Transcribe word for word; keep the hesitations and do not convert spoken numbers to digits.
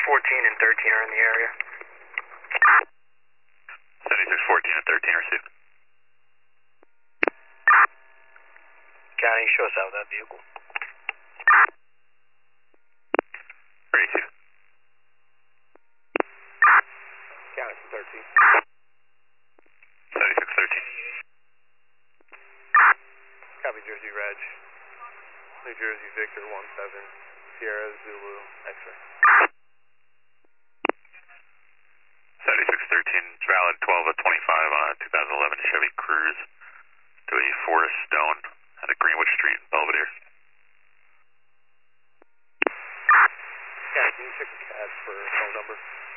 fourteen and thirteen are in the area. seventy-six fourteen and thirteen received. County, show us out of that vehicle. Received. County from thirteen. seventy-six thirteen. Copy Jersey Reg. New Jersey Victor one seven. Sierra Zulu X-ray. seventy-six thirteen, valid twelve of twenty-five on a two thousand eleven Chevy Cruze to a Forest Stone at a Greenwood Street in Belvedere. Yeah, can you check the C A D for phone number?